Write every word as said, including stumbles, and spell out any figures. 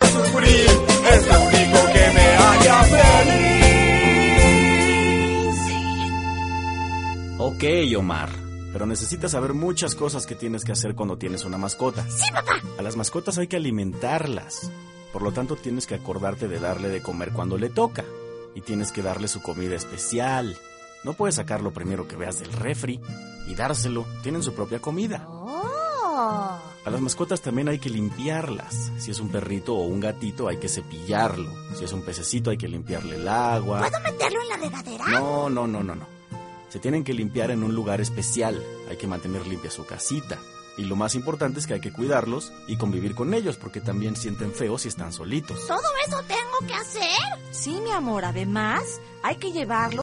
sufrir, es lo único que me haría feliz. Ok, Omar, pero necesitas saber muchas cosas que tienes que hacer cuando tienes una mascota. ¡Sí, papá! A las mascotas hay que alimentarlas. Por lo tanto, tienes que acordarte de darle de comer cuando le toca. Y tienes que darle su comida especial. No puedes sacar lo primero que veas del refri y dárselo. Tienen su propia comida. ¡Oh! A las mascotas también hay que limpiarlas. Si es un perrito o un gatito, hay que cepillarlo. Si es un pececito, hay que limpiarle el agua. ¿Puedo meterlo en la regadera? No, no, no, no, no. Se tienen que limpiar en un lugar especial. Hay que mantener limpia su casita. Y lo más importante es que hay que cuidarlos y convivir con ellos, porque también sienten feo si están solitos. ¿Todo eso tengo que hacer? Sí, mi amor, además hay que llevarlo